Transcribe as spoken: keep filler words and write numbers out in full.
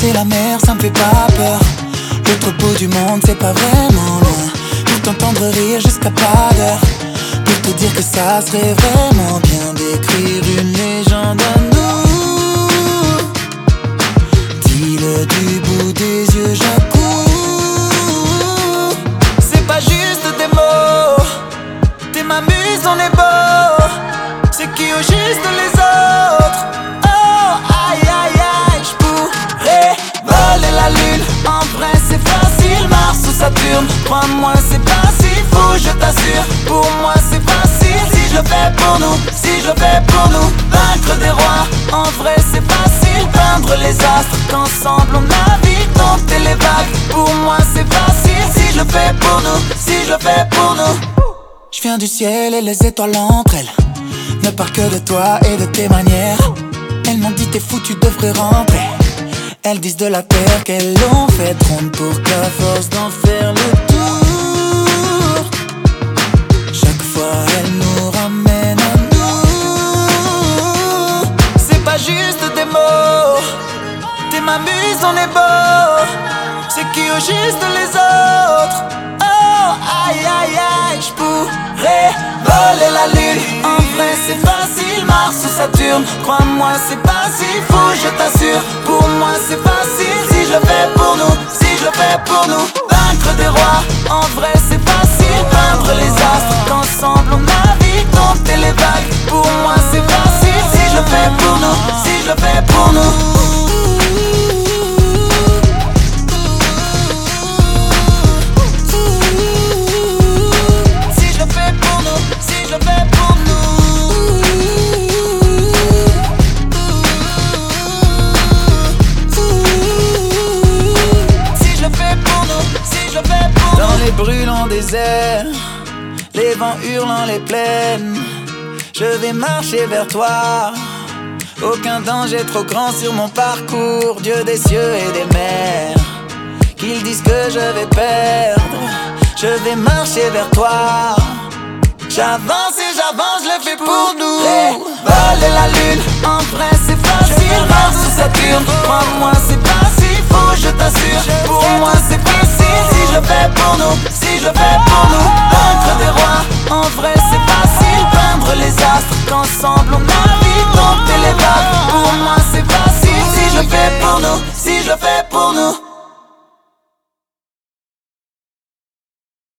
traverser la mer, ça me fait pas peur. L'autre bout du monde, c'est pas vraiment loin. Pour t'entendre rire jusqu'à pas d'heure. Pour te dire que ça serait vraiment bien d'écrire une légende à nous. Dis-le du bout des yeux, j'accours. C'est pas juste des mots. T'es ma muse, on est beau. C'est qui au juste les autres. Oh, aïe, aïe, aïe. J'pourrais voler la lune. En vrai c'est facile, Mars ou Saturne. Crois-moi c'est pas si fou, je t'assure. Pour moi c'est facile, si je le fais pour nous. Si je le fais pour nous, vaincre des rois. En vrai c'est facile, peindre les astres. Qu'ensemble on navigue, dompter les vagues. Pour moi c'est facile, si je le fais pour nous. Si je le fais pour nous. Je viens du ciel et les étoiles entre elles ne parlent que de toi et de tes manières. Elles m'ont dit t'es fou, tu devrais rentrer. Elles disent de la terre qu'elles l'ont fait ronde pour qu'à force d'en faire le tour, chaque fois elles nous ramènent à nous. C'est pas juste des mots. T'es ma muse, on est beau. C'est qui au juste les autres. Oh, aïe, aïe, aïe. J'pourrais voler la lune. En vrai c'est facile, Mars ou Saturne. Crois-moi c'est pas si fou, je t'assure. Pour moi c'est facile, si je le fais pour nous. Si je le fais pour nous, vaincre des rois. En vrai c'est facile, peindre les astres. Qu'ensemble on navigue, dompter les vagues. Pour moi c'est facile, si je le fais pour nous. Si je le fais pour nous. Brûlant désert, les vents hurlant les plaines, je vais marcher vers toi. Aucun danger trop grand sur mon parcours. Dieu des cieux et des mers, qu'ils disent que je vais perdre, je vais marcher vers toi. J'avance et j'avance, je le fais pour nous. Voler la lune, en vrai c'est facile, Mars ou Saturne. Crois-moi c'est pas si fou, je t'assure. Pour moi c'est facile, si je le fais pour nous. Si je le fais pour nous, vaincre des rois. En vrai c'est facile, peindre les astres. Qu'ensemble on navigue, dompter les vagues. Pour moi c'est facile, si je le fais pour nous. Si je le fais pour nous.